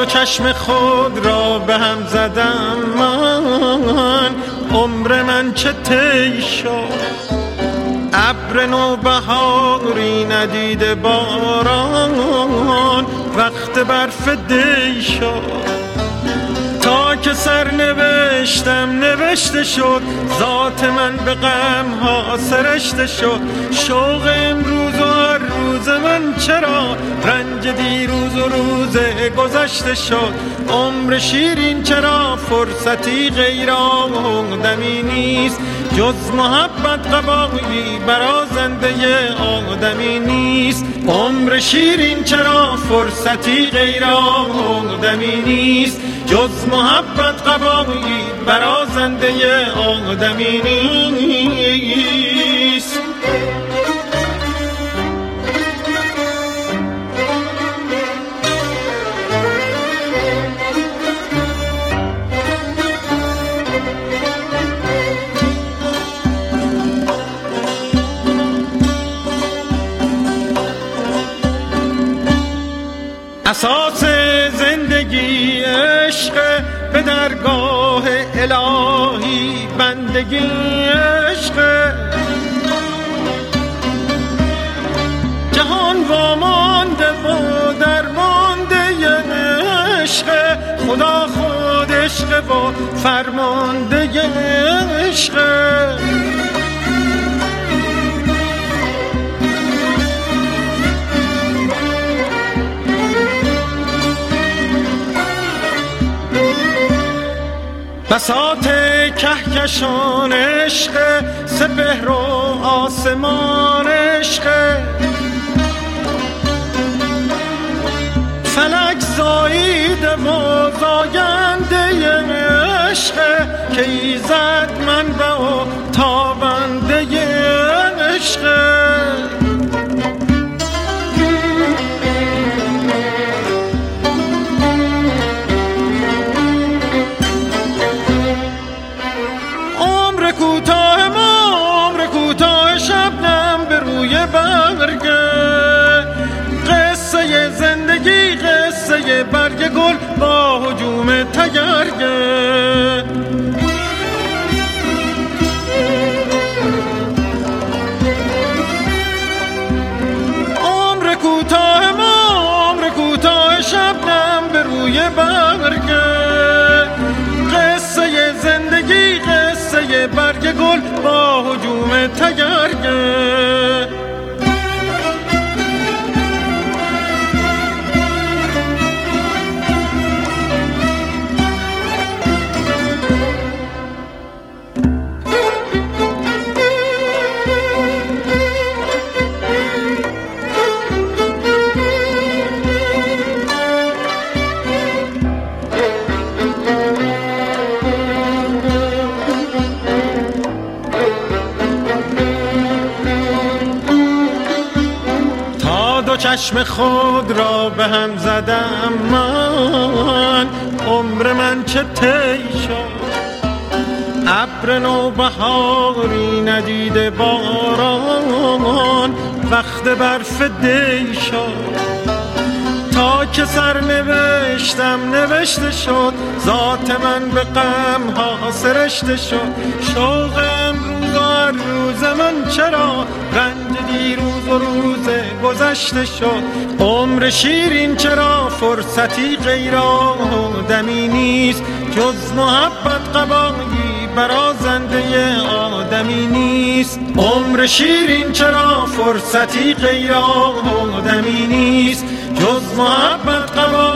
دو چشم خود را به هم زدم من، عمر من چه طی شد. ابر نوبهاری ندیده باران، وقت برف دی شد. تا که سر نوشتم نوشته شد، ذات من به غم ها سرشته شد. شوق امروز و هر روز من چرا، رنج دیروز و روز گذشته شد. عمر شیرین چرا فرصتی غیر آدمی نیست، جز محبت قبایی برازنده آدمی نیست. عمر شیرین چرا فرصتی غیر آدمی نیست، جز محبت قبایی برازنده آدمی نیست. اساس زندگی عشق، به درگاه الهی بندگی عشق. جهان وامانده و درمانده عشق، خدا خود عشق و فرمانده عشق. بساط کهکشان عشق، سپهر و آسمان عشق. فلک زاییده و زاینده عشق، که ایزد منبع و تابنده عشق. کوتاه شبنم به روی برگه، قصه زندگی قصه برگ گل با هجوم تگرگه. عمر کوتاه شبنم به روی برگه، قصه زندگی قصه برگ گل با هجوم تگرگه. دو چشم خود را به هم زدم من، عمر من چه طی شد. ابر نوبهاری ندیده باران، وقت برف دی شد. تا که سر نوشتم نوشته شد، ذات من به غم ها سرشته شد. شوق امروز و هر روز من چرا، رنج دیروز و روز گذشته شد. عمر شیرین چرا فرصتی غیر آدمی نیست، جز محبت قبایی برازنده آدمی نیست. عمر شیرین چرا فرصتی غیر آدمی نیست، جز محبت قبایی